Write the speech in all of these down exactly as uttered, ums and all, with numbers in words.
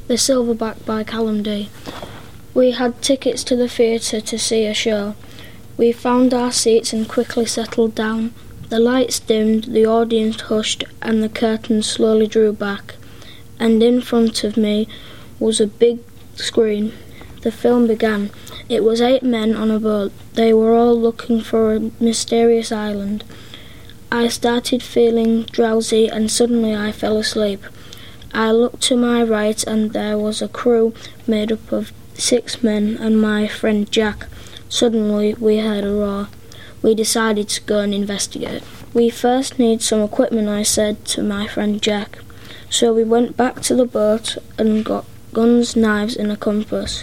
The Silverback by Callum D. We had tickets to the theatre to see a show. We found our seats and quickly settled down. The lights dimmed, the audience hushed, and the curtains slowly drew back. And in front of me was a big screen. The film began. It was eight men on a boat. They were all looking for a mysterious island. I started feeling drowsy and suddenly I fell asleep. I looked to my right and there was a crew made up of six men and my friend Jack. Suddenly we heard a roar. We decided to go and investigate. We first need some equipment, I said to my friend Jack. So we went back to the boat and got guns, knives and a compass.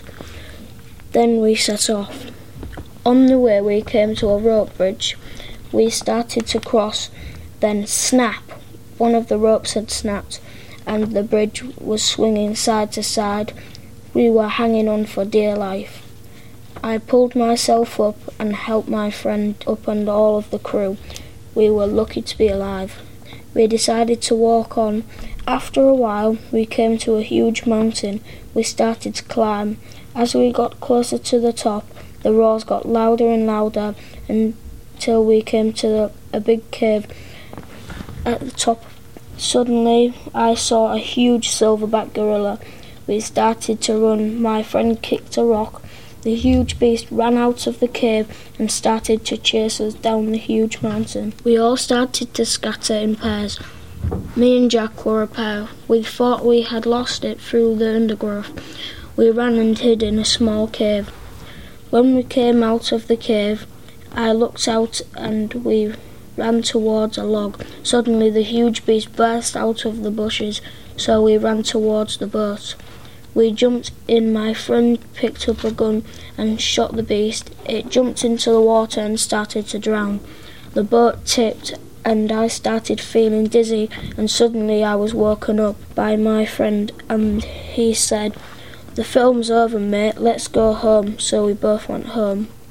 Then we set off. On the way we came to a rope bridge. We started to cross, then snap! One of the ropes had snapped and the bridge was swinging side to side. We were hanging on for dear life. I pulled myself up and helped my friend up and all of the crew. We were lucky to be alive. We decided to walk on. After a while, we came to a huge mountain. We started to climb. As we got closer to the top, the roars got louder and louder until we came to the, a big cave at the top. Suddenly, I saw a huge silverback gorilla. We started to run. My friend kicked a rock. The huge beast ran out of the cave and started to chase us down the huge mountain. We all started to scatter in pairs. Me and Jack were a pair. We thought we had lost it through the undergrowth. We ran and hid in a small cave. When we came out of the cave, I looked out and we ran towards a log. Suddenly the huge beast burst out of the bushes, so we ran towards the boat. We jumped in. My friend picked up a gun and shot the beast. It jumped into the water and started to drown. The boat tipped and I started feeling dizzy, and suddenly I was woken up by my friend and he said, "The film's over, mate, let's go home." So we both went home.